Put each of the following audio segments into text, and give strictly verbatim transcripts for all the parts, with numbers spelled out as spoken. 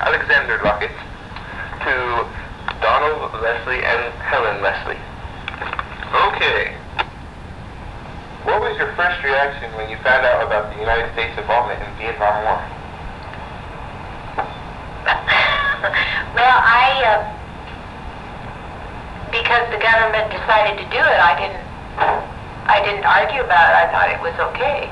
Alexander Lockett to Donald Leslie and Helen Leslie. Okay. What was your first reaction when you found out about the United States involvement in the Vietnam War? Well, I, uh, because the government decided to do it, I didn't, I didn't argue about it. I thought it was okay.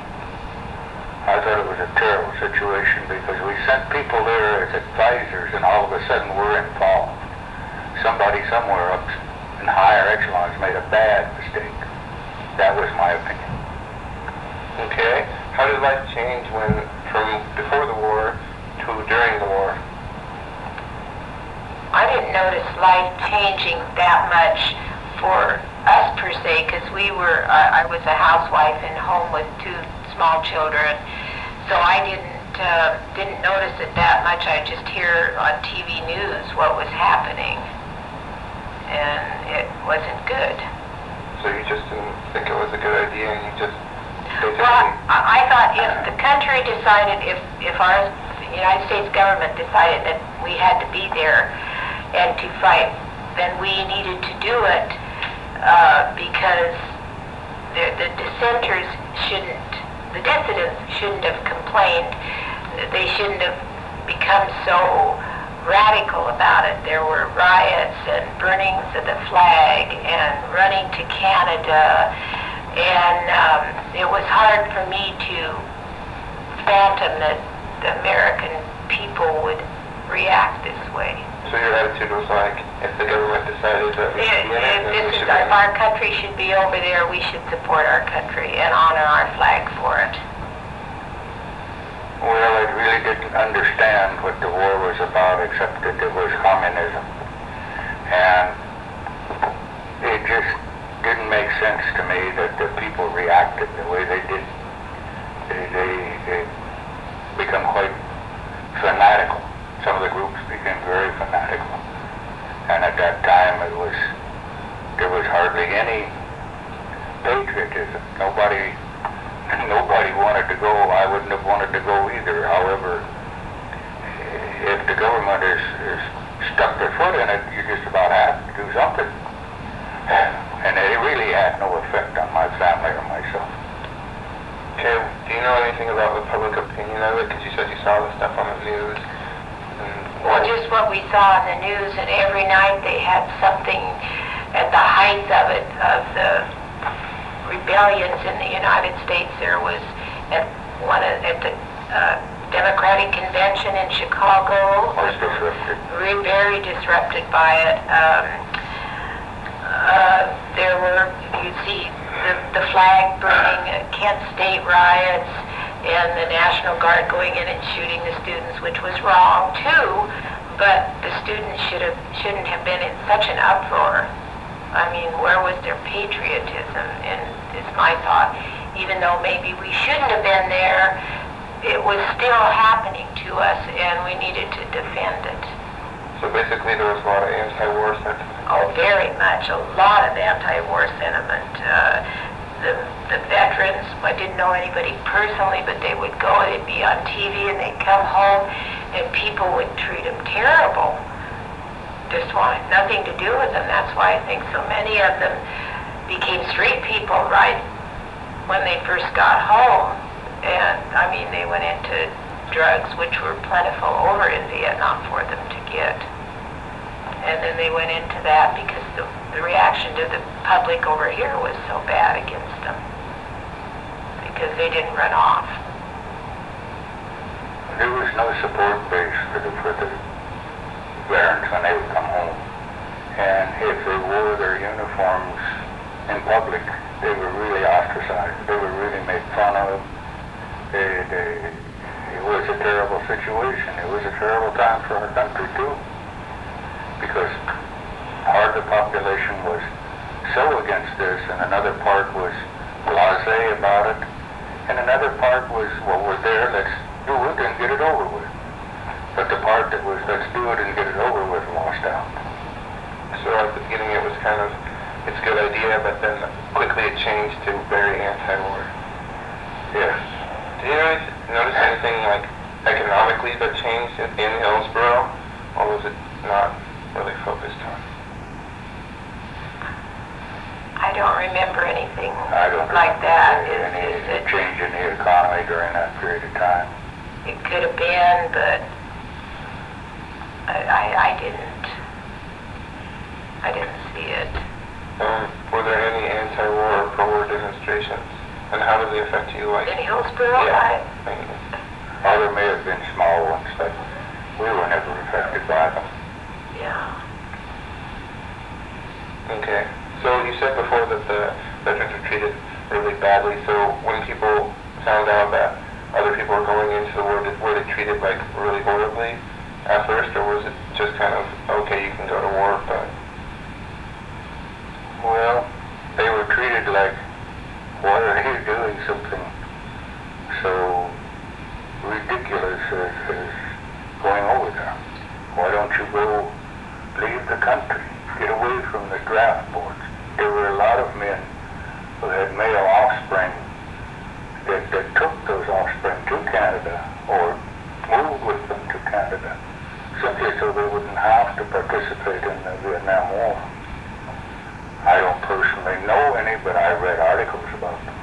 I thought it was a terrible situation because we sent people there as advisors and all of a sudden we're involved. Somebody somewhere up in higher echelons made a bad mistake. That was my opinion. Okay. How did life change when, from before the war to during the war? I didn't notice life changing that much for us per se, because we were, uh, I was a housewife and home with two small children, so I didn't uh, didn't notice it that much. I just hear on T V news what was happening, and it wasn't good. So you just didn't think it was a good idea, and you just basically... Well, I, I thought if the country decided, if, if our United States government decided that we had to be there and to fight, then we needed to do it uh, because the, the dissenters shouldn't, the dissidents shouldn't have complained. They shouldn't have become so radical about it. There were riots and burnings of the flag and running to Canada, and um, it was hard for me to fathom that the American people would react this way. So your attitude was like, if the government decided that we should be in it, If then this we is, should be in if it. our country should be over there, we should support our country and honor our flag for it. Well, I really didn't understand what the war was about except that it was communism. And it just didn't make sense to me that the people reacted the way they did. They, they, they become quite fanatical. Some of the groups became very fanatical. And at that time it was, there was hardly any patriotism. Nobody Nobody wanted to go. I wouldn't have wanted to go either. However, if the government is, is stuck their foot in it, you just about have to do something. And it really had no effect on my family or myself. Okay, do you know anything about the public opinion of it? Because you said you saw the stuff on the news. And Well, just what we saw in the news, and every night they had something at the height of it, of the rebellions in the United States. There was at one of, at the uh, Democratic Convention in Chicago. Was disrupted. Very, very disrupted by it. Um, uh, there were, you see, the, the flag burning, uh, Kent State riots, and the National Guard going in and shooting the students, which was wrong too. But the students should have shouldn't have been in such an uproar. I mean, where was their patriotism? And it's my thought, even though maybe we shouldn't have been there, it was still happening to us, and we needed to defend it. so basically there was a lot of anti-war sentiment. Oh, very much. A lot of anti-war sentiment. Uh, the, the veterans, I didn't know anybody personally, but they would go, they'd be on T V, and they'd come home, and people would treat them terrible. Just wanted nothing to do with them. That's why I think so many of them became street people right when they first got home. And I mean, they went into drugs, which were plentiful over in Vietnam for them to get. And then they went into that because the, the reaction to the public over here was so bad against them, because they didn't run off. There was no support base for the, for the veterans when they would come home. And if they wore their uniforms in public, they were really ostracized. They were really made fun of. They, they, it was a terrible situation. It was a terrible time for our country too, because part of the population was so against this, and another part was blasé about it, and another part was, well, we're there, let's do it and get it over with. But the part that was, let's do it and get it over with, lost out. So at the beginning it was kind of, it's a good idea, but then quickly it changed to very anti-war. Yes. Did you notice, notice anything like economically that changed in, in Hillsborough, or was it not really focused on? I don't remember anything I don't like remember that. any It's, it's, it's, change in the economy during that period of time. it could have been, but I, I, I didn't. I didn't see it. Um, were there any anti-war or pro-war demonstrations? And how did they affect you? Like, In Hillsborough, yeah. I, Oh, there may have been small ones, but we were never affected by them. yeah. Okay. So you said before that the veterans were treated really badly. So when people found out that other people were going into the war, did, were they treated like really horribly at first, or was it just kind of, okay, you can go to war, but... Well, they were treated like, why are you doing something so ridiculous as, as going over there? Why don't you go leave the country? Get away from the draft boards. There were a lot of men who had male offspring that, that took those offspring to Canada or moved with them to Canada simply so they wouldn't have to participate in the Vietnam War. I don't personally know any, but I read articles about them.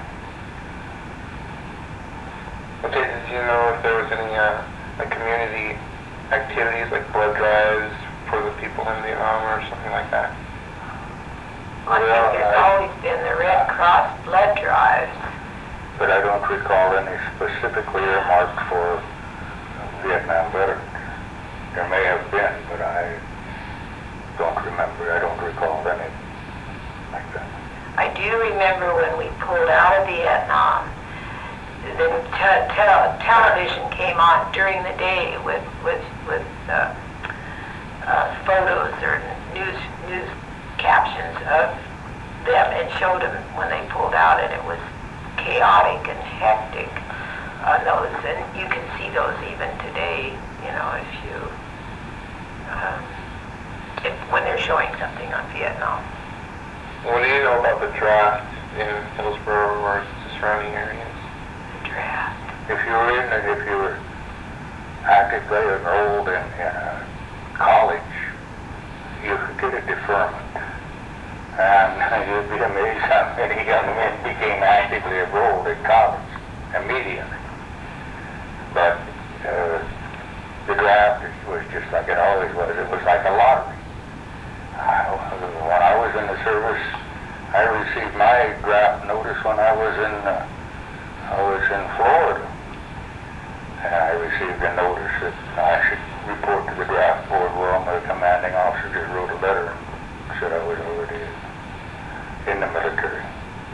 Okay, did you know if there was any uh, like community activities like blood drives for the people in Vietnam or something like that? I Well, think there's I- always been the Red Cross blood drives. But I don't recall any specifically earmarked for Vietnam veterans. There may have been, but I don't remember. I don't recall any like that. I do remember when we pulled out of Vietnam, the te- te- television came on during the day with with with uh, uh, photos or news news captions of them and showed them when they pulled out, and it was chaotic and hectic on those, and you can see those even today. You know, if you um, if when they're showing something on Vietnam. What do you know about the draft in Hillsborough or the surrounding areas? The draft. If you were in, if you were actively enrolled in, in a college, you could get a deferment. And you'd be amazed how many young men became actively enrolled in college immediately. But uh, the draft was just like it always was. It was like a lottery. I, when I was in the service, I received my draft notice when I was in uh, I was in Florida, and I received a notice that I should report to the draft board. Well, my commanding officer just wrote a letter and said I was already in the military.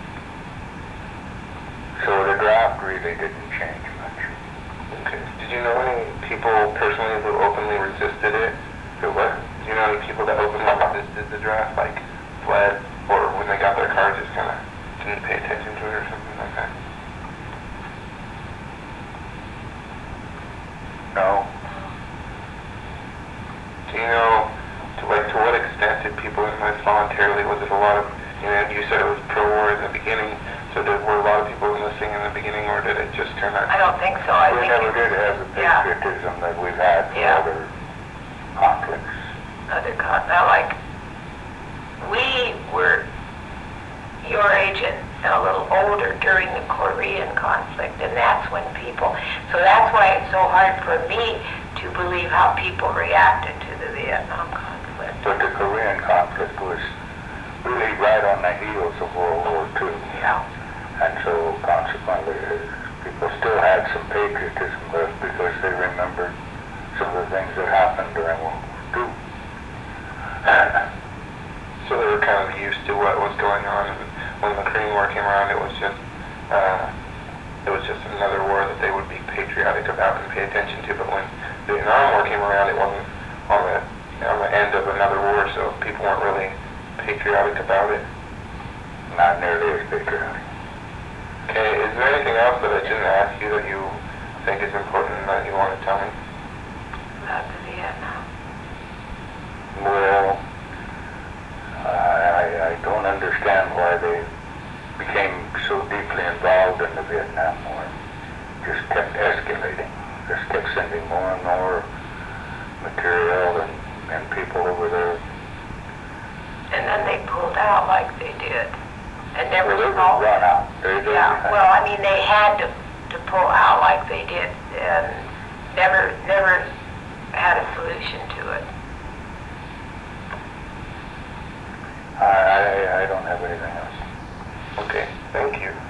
So the draft really didn't change much. Okay. Did you know any people personally who openly resisted it? Who what? Do you know any people that openly resisted the draft, like fled, or when they got their card just kind of didn't pay attention to it or something like that? No. Do you know, to like, to what extent did people enlist voluntarily? Was it a lot of, you know, you said it was pro-war in the beginning, so did, were a lot of people enlisting in the beginning, or did it just turn out? I don't think so. I We think never it- did have the yeah. patriotism that we've had for Yeah. other conflicts. Other con- now, like, we were your age and, and a little older during the Korean conflict, and that's when people, so that's why it's so hard for me to believe how people reacted to the Vietnam conflict. But the Korean conflict was really right on the heels of World War Two. Yeah. And so consequently, uh, people still had some patriotism left because they remembered some of the things that happened during World War Two. So they were kind of used to what was going on, and when the Korean War came around, it was just, uh, it was just another war that they would be patriotic about and pay attention to. But when the Vietnam War came around, it wasn't on the on the end of another war, so people weren't really patriotic about it. Not nearly as patriotic. Okay, is there anything else that I didn't ask you that you think is important that you want to tell me? About the Vietnam. Well, I, I don't understand why they became so deeply involved in the Vietnam War. Just kept escalating. just kept sending more and more material and, and people over there. And then they pulled out like they did, and never Well, they would solved run it. out. They, they, Yeah, well, I mean, they had to, to pull out like they did, and never, never had a solution to it. I, I, I don't have anything else. Okay, thank you.